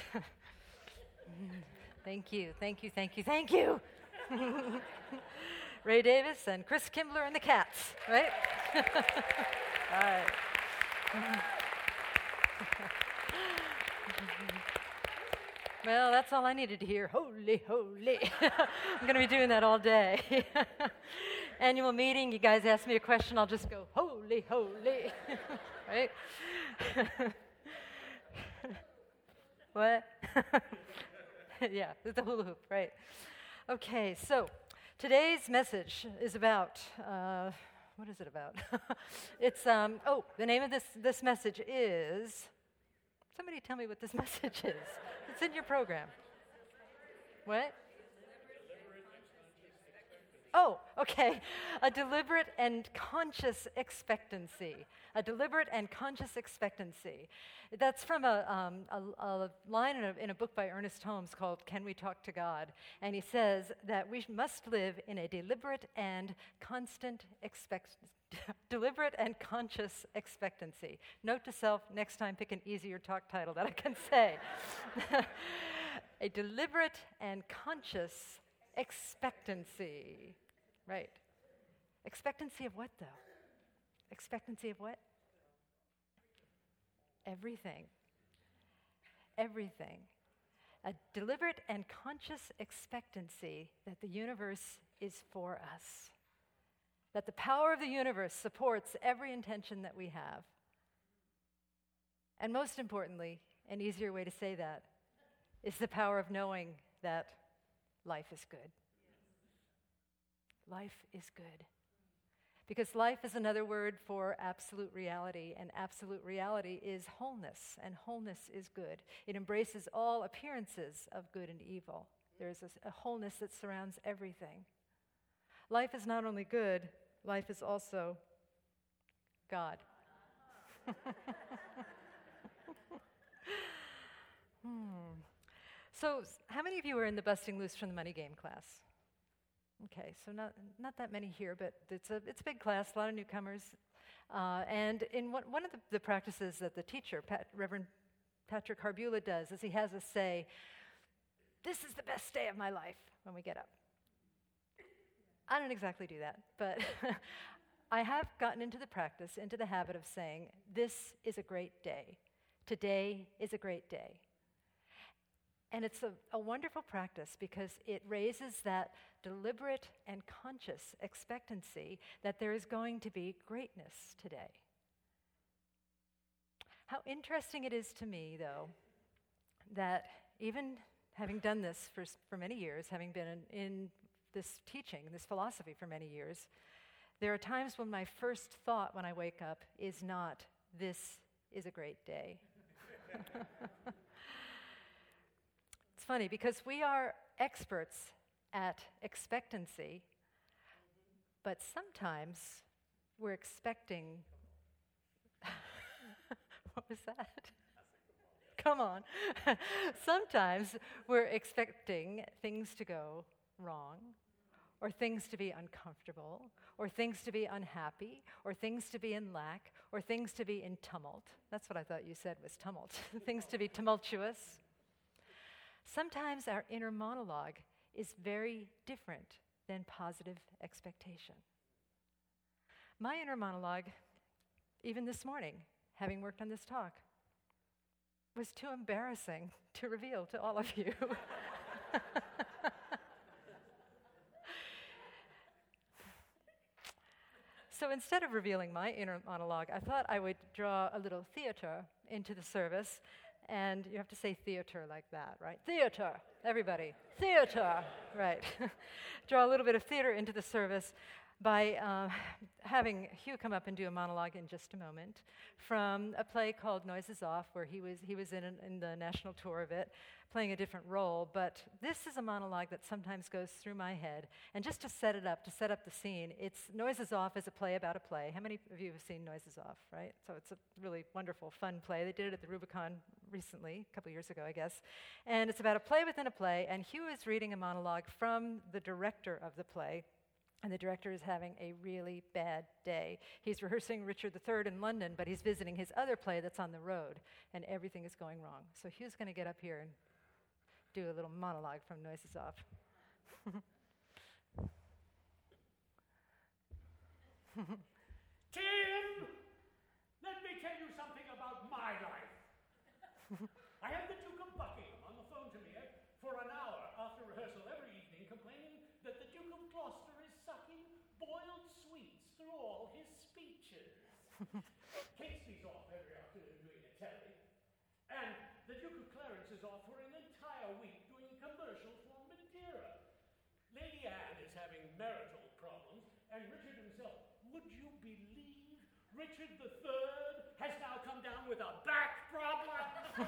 Thank you, thank you, thank you, thank you. Ray Davis and Chris Kimbler and the Cats, right? All right. Well, that's all I needed to hear. Holy, holy. I'm going to be doing that all day. Annual meeting, you guys ask me a question, I'll just go, holy, holy. Right? What? Yeah, it's a hula hoop, right. Okay, so today's message is about, what is it about? It's, the name of this message is, somebody tell me what this message is. It's in your program. What? Oh, okay. A deliberate and conscious expectancy. A deliberate and conscious expectancy. That's from a line in a book by Ernest Holmes called Can We Talk to God? And he says that we must live in a deliberate and deliberate and conscious expectancy. Note to self, next time pick an easier talk title that I can say. A deliberate and conscious expectancy. Right. Expectancy of what, though? Expectancy of what? Everything. Everything. A deliberate and conscious expectancy that the universe is for us. That the power of the universe supports every intention that we have. And most importantly, an easier way to say that is the power of knowing that life is good. Life is good. Because life is another word for absolute reality, and absolute reality is wholeness, and wholeness is good. It embraces all appearances of good and evil. There's a wholeness that surrounds everything. Life is not only good, life is also God. So, how many of you are in the Busting Loose from the Money Game class? Okay, so not that many here, but it's a big class, a lot of newcomers. And in one of the practices that the teacher, Reverend Patrick Harbula, does is he has us say, "This is the best day of my life," when we get up. I don't exactly do that, but I have gotten into the habit of saying, "This is a great day. Today is a great day." And it's a wonderful practice because it raises that deliberate and conscious expectancy that there is going to be greatness today. How interesting it is to me, though, that even having done this for many years, having been in this teaching, this philosophy for many years, there are times when my first thought when I wake up is not, "This is a great day." It's funny because we are experts at expectancy, but sometimes we're expecting. What was that? Come on. Sometimes we're expecting things to go wrong, or things to be uncomfortable, or things to be unhappy, or things to be in lack, or things to be in tumult. That's what I thought you said was tumult. Things to be tumultuous. Sometimes our inner monologue is very different than positive expectation. My inner monologue, even this morning, having worked on this talk, was too embarrassing to reveal to all of you. So instead of revealing my inner monologue, I thought I would draw a little theater into the service. And you have to say theater like that, right? Theater, everybody. Theater, right. Draw a little bit of theater into the service by having Hugh come up and do a monologue in just a moment from a play called Noises Off, where he was in the national tour of it, playing a different role. But this is a monologue that sometimes goes through my head. And just to set up the scene, it's Noises Off is a play about a play. How many of you have seen Noises Off, right? So it's a really wonderful, fun play. They did it at the Rubicon recently, a couple years ago, I guess. And it's about a play within a play, and Hugh is reading a monologue from the director of the play, And the director is having a really bad day. He's rehearsing Richard III in London, but he's visiting his other play that's on the road, and everything is going wrong. So Hugh's going to get up here and do a little monologue from Noises Off. Tim, let me tell you something about my life. I had the Duke of Buckingham on the phone to me for an hour after rehearsal every evening, complaining that the Duke of Gloucester is sucking boiled sweets through all his speeches. Catesby's off every afternoon doing a telly, and the Duke of Clarence is off for an entire week doing commercials for Madeira. Lady Anne is having marital problems, and Richard himself, would you believe Richard III has now come down with a back problem?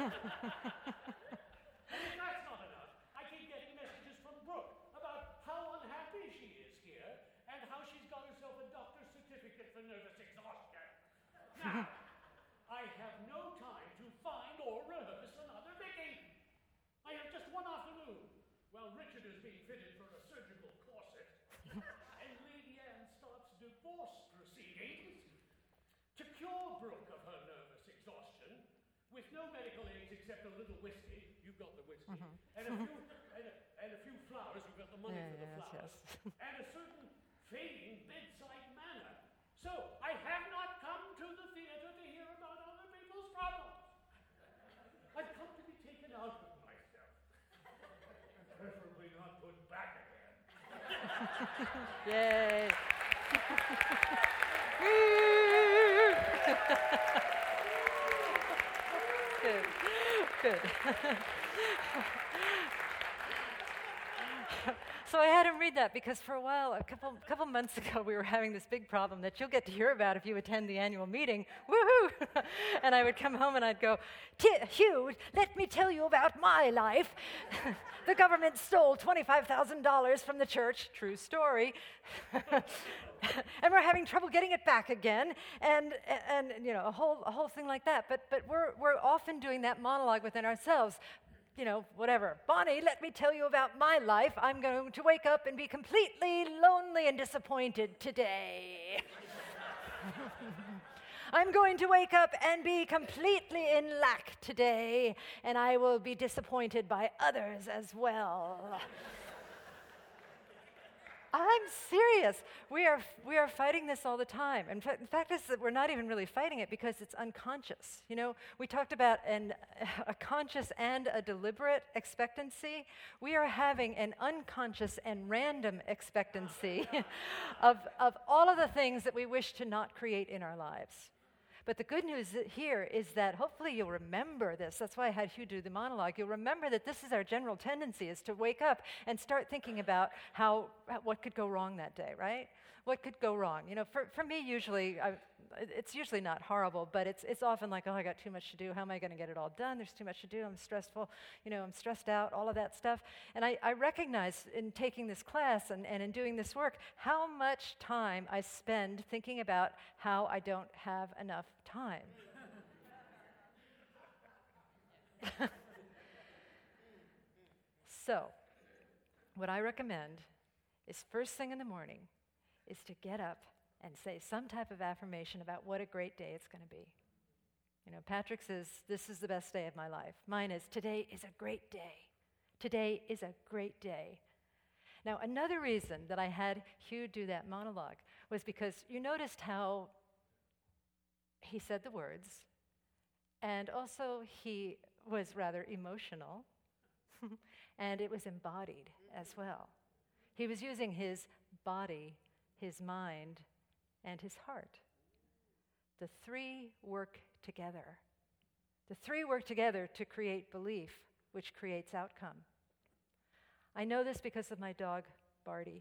And if that's not enough, I keep getting messages from Brooke about how unhappy she is here and how she's got herself a doctor's certificate for nervous exhaustion. Now, I have no time to find or rehearse another Vicky. I have just one afternoon while Richard is being fitted for a surgical corset and Lady Anne starts divorce proceedings to cure Brooke of her nervous exhaustion with no medical aids except a little whiskey. You've got the whiskey. And a few flowers. You've got the money for the flowers. Yes. And a certain fading bedside manner. So I have not come to the theater to hear about other people's problems. I've come to be taken out of myself. Preferably not put back again. Yay. Good. Good. So I had him read that because for a while, a couple months ago, we were having this big problem that you'll get to hear about if you attend the annual meeting. Woohoo! And I would come home and I'd go, Hugh, let me tell you about my life. The government stole $25,000 from the church. True story. And we're having trouble getting it back again, and you know, a whole thing like that. But we're often doing that monologue within ourselves. You know, whatever. Bonnie, let me tell you about my life. I'm going to wake up and be completely lonely and disappointed today. I'm going to wake up and be completely in lack today, and I will be disappointed by others as well. I'm serious. We are fighting this all the time. And the fact is that we're not even really fighting it because it's unconscious. You know, we talked about a conscious and a deliberate expectancy. We are having an unconscious and random expectancy of all of the things that we wish to not create in our lives. But the good news here is that hopefully you'll remember this. That's why I had Hugh do the monologue. You'll remember that this is our general tendency, is to wake up and start thinking about what could go wrong that day, right? What could go wrong? You know, for me, usually, it's usually not horrible, but it's often like, oh, I got too much to do. How am I going to get it all done? There's too much to do. I'm stressful. You know, I'm stressed out, all of that stuff. And I recognize in taking this class and in doing this work how much time I spend thinking about how I don't have enough time. So, what I recommend is first thing in the morning is to get up and say some type of affirmation about what a great day it's going to be. You know, Patrick says, this is the best day of my life. Mine is, today is a great day. Today is a great day. Now, another reason that I had Hugh do that monologue was because you noticed how he said the words, and also he was rather emotional, and it was embodied as well. He was using his body, his mind, and his heart. The three work together. The three work together to create belief, which creates outcome. I know this because of my dog, Barty.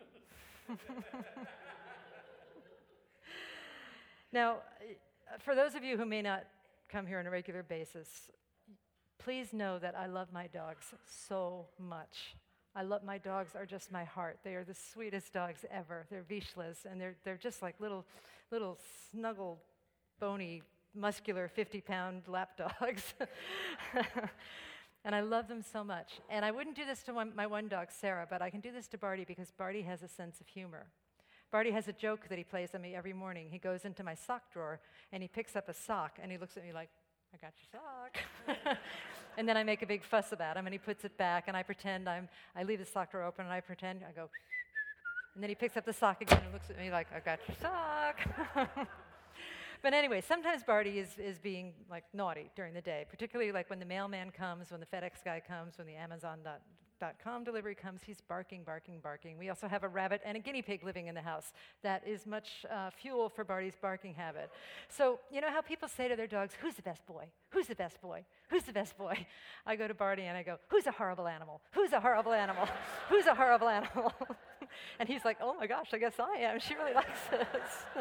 Now, for those of you who may not come here on a regular basis, please know that I love my dogs so much. My dogs are just my heart. They are the sweetest dogs ever. They're Vizslas, and they're just like little snuggle, bony, muscular 50-pound lap dogs. And I love them so much. And I wouldn't do this to my one dog, Sarah, but I can do this to Barty because Barty has a sense of humor. Barty has a joke that he plays on me every morning. He goes into my sock drawer, and he picks up a sock, and he looks at me like, I got your sock. And then I make a big fuss about him, and he puts it back, and I pretend I leave the sock drawer open, and I go, and then he picks up the sock again and looks at me like, I got your sock. But anyway, sometimes Barty is being like naughty during the day, particularly like when the mailman comes, when the FedEx guy comes, when the Amazon.com delivery comes, he's barking, barking, barking. We also have a rabbit and a guinea pig living in the house. That is much fuel for Barty's barking habit. So you know how people say to their dogs, who's the best boy? Who's the best boy? Who's the best boy? I go to Barty and I go, who's a horrible animal? Who's a horrible animal? Who's a horrible animal? And he's like, oh my gosh, I guess I am. She really likes this.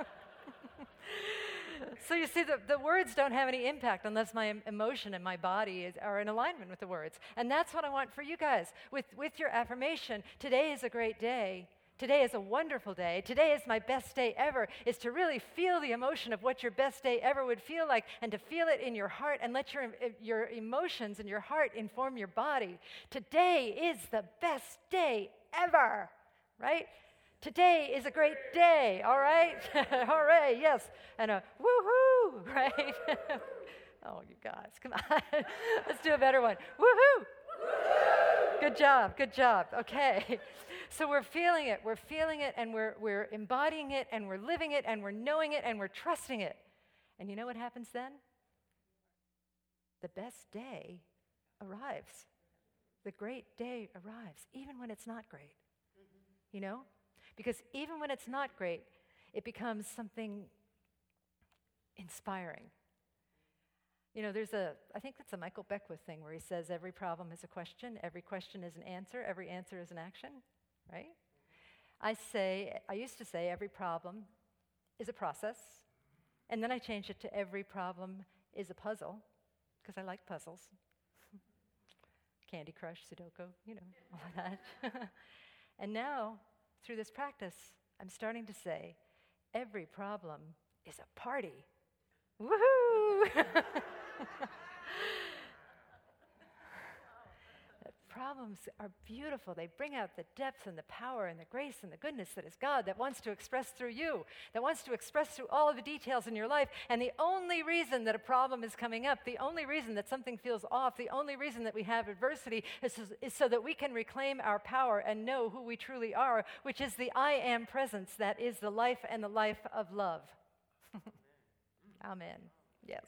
So you see, the words don't have any impact unless my emotion and my body are in alignment with the words. And that's what I want for you guys. With your affirmation, today is a great day. Today is a wonderful day. Today is my best day ever, is to really feel the emotion of what your best day ever would feel like and to feel it in your heart and let your emotions and your heart inform your body. Today is the best day ever, right? Today is a great day, all right? Hooray, yes. And a woohoo, right? Oh, you guys, come on. Let's do a better one. Woohoo! Good job, good job. Okay. So we're feeling it, and we're embodying it, and we're living it, and we're knowing it, and we're trusting it. And you know what happens then? The best day arrives. The great day arrives, even when it's not great. You know? Because even when it's not great, it becomes something inspiring. You know, I think that's a Michael Beckwith thing where he says every problem is a question, every question is an answer, every answer is an action, right? I used to say every problem is a process, and then I changed it to every problem is a puzzle, because I like puzzles. Candy Crush, Sudoku, you know, all of that. And now, through this practice, I'm starting to say, every problem is a party. Woohoo! Problems are beautiful. They bring out the depth and the power and the grace and the goodness that is God, that wants to express through you, that wants to express through all of the details in your life. And the only reason that a problem is coming up, the only reason that something feels off, the only reason that we have adversity is so that we can reclaim our power and know who we truly are, which is the I am presence that is the life and the life of love. Amen. Yes.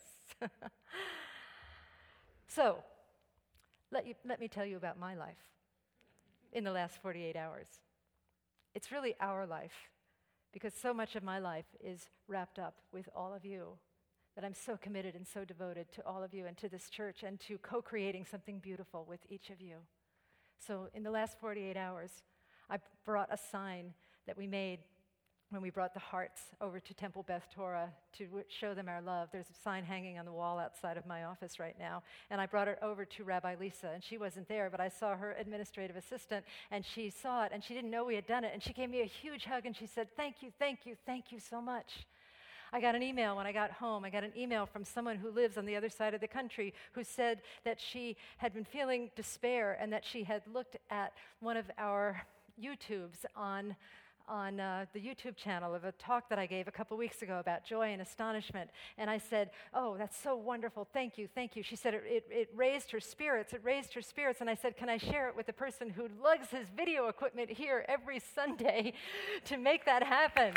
So, let me tell you about my life in the last 48 hours. It's really our life, because so much of my life is wrapped up with all of you, that I'm so committed and so devoted to all of you and to this church and to co-creating something beautiful with each of you. So in the last 48 hours, I brought a sign that we made when we brought the hearts over to Temple Beth Torah to show them our love. There's a sign hanging on the wall outside of my office right now. And I brought it over to Rabbi Lisa, and she wasn't there, but I saw her administrative assistant, and she saw it, and she didn't know we had done it. And she gave me a huge hug, and she said, thank you, thank you, thank you so much. I got an email when I got home. I got an email from someone who lives on the other side of the country who said that she had been feeling despair and that she had looked at one of our YouTubes on the YouTube channel of a talk that I gave a couple weeks ago about joy and astonishment. And I said, oh, that's so wonderful. Thank you, thank you. She said it raised her spirits. It raised her spirits. And I said, can I share it with the person who lugs his video equipment here every Sunday to make that happen?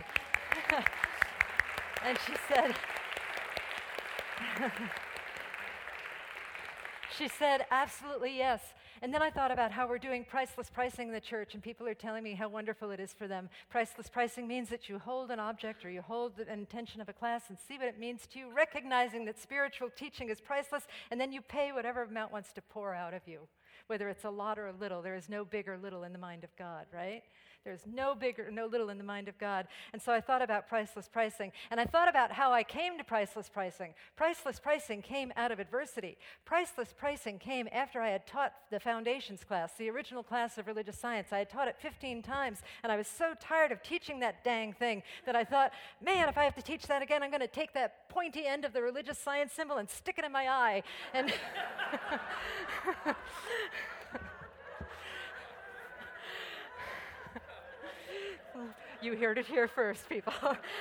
And she said, absolutely yes. And then I thought about how we're doing priceless pricing in the church, and people are telling me how wonderful it is for them. Priceless pricing means that you hold an object or you hold the intention of a class and see what it means to you, recognizing that spiritual teaching is priceless, and then you pay whatever amount wants to pour out of you. Whether it's a lot or a little, there is no big or little in the mind of God, right? There's no big or no little in the mind of God. And so I thought about priceless pricing. And I thought about how I came to priceless pricing. Priceless pricing came out of adversity. Priceless pricing pricing came after I had taught the foundations class, the original class of religious science. I had taught it 15 times, and I was so tired of teaching that dang thing that I thought, man, if I have to teach that again, I'm going to take that pointy end of the religious science symbol and stick it in my eye. And you heard it here first, people.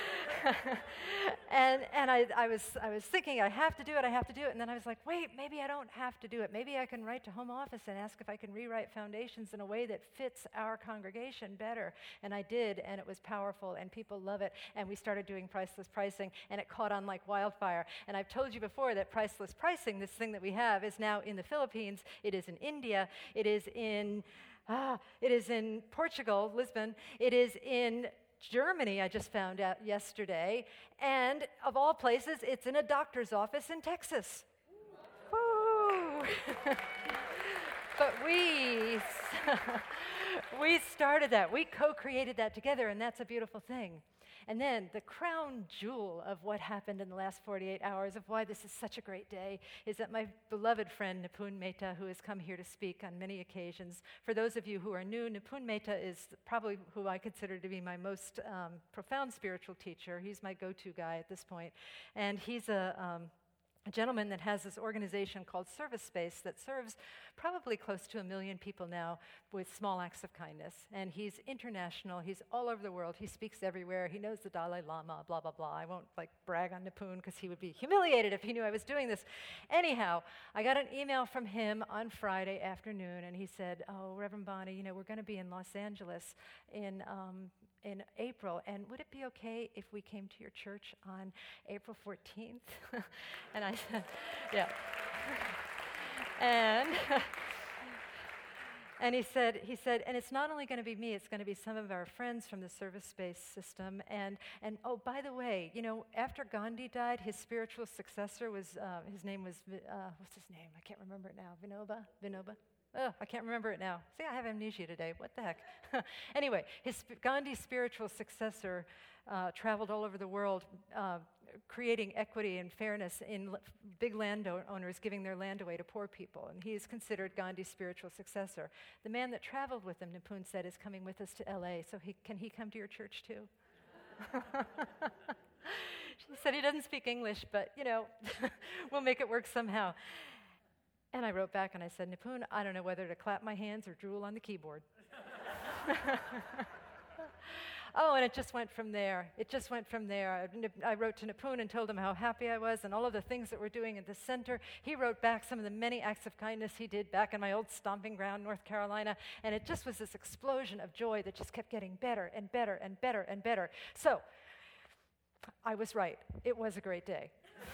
and I was thinking, I have to do it, and then I was like, wait, maybe I don't have to do it. Maybe I can write to Home Office and ask if I can rewrite foundations in a way that fits our congregation better. And I did, and it was powerful, and people love it, and we started doing priceless pricing, and it caught on like wildfire. And I've told you before that priceless pricing, this thing that we have, is now in the Philippines, it is in India, it is in Portugal, Lisbon. It is in Germany, I just found out yesterday. And of all places, it's in a doctor's office in Texas. Woo! But we started that. We co-created that together, and that's a beautiful thing. And then the crown jewel of what happened in the last 48 hours, of why this is such a great day, is that my beloved friend Nipun Mehta, who has come here to speak on many occasions. For those of you who are new, Nipun Mehta is probably who I consider to be my most profound spiritual teacher. He's my go-to guy at this point. And he's a gentleman that has this organization called Service Space that serves probably close to 1 million people now with small acts of kindness. And he's international. He's all over the world. He speaks everywhere. He knows the Dalai Lama, blah, blah, blah. I won't brag on Nipun because he would be humiliated if he knew I was doing this. Anyhow, I got an email from him on Friday afternoon, and he said, oh, Reverend Bonnie, we're going to be in Los Angeles in April, and would it be okay if we came to your church on April 14th? And I said, yeah. And he said, and it's not only going to be me, it's going to be some of our friends from the Service Space system. And oh, by the way, after Gandhi died, his spiritual successor was, his name was, what's his name? I can't remember it now. Vinoba? Oh, I can't remember it now. See, I have amnesia today. What the heck? Anyway, Gandhi's spiritual successor traveled all over the world creating equity and fairness in big landowners giving their land away to poor people. And he is considered Gandhi's spiritual successor. The man that traveled with him, Nipun said, is coming with us to LA. So can he come to your church too? She said he doesn't speak English, but, we'll make it work somehow. And I wrote back and I said, Nipun, I don't know whether to clap my hands or drool on the keyboard. Oh, and it just went from there. I wrote to Nipun and told him how happy I was and all of the things that we're doing at the center. He wrote back some of the many acts of kindness he did back in my old stomping ground, North Carolina, and it just was this explosion of joy that just kept getting better and better and better and better. So, I was right. It was a great day.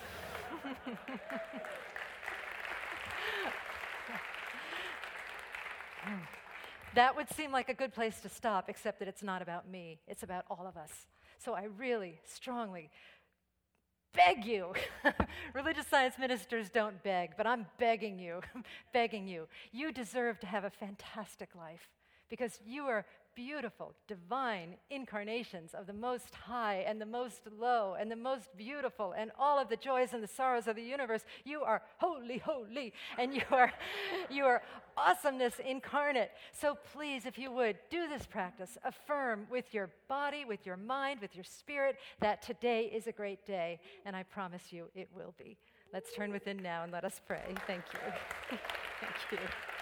That would seem like a good place to stop, except that it's not about me. It's about all of us. So I really strongly beg you. Religious science ministers don't beg, but I'm begging you, begging you. You deserve to have a fantastic life because you are beautiful, divine incarnations of the Most High and the Most Low and the Most Beautiful and all of the joys and the sorrows of the universe. You are holy, holy, and you are awesomeness incarnate. So please, if you would, do this practice. Affirm with your body, with your mind, with your spirit that today is a great day, and I promise you it will be. Let's turn within now and let us pray. Thank you. Thank you.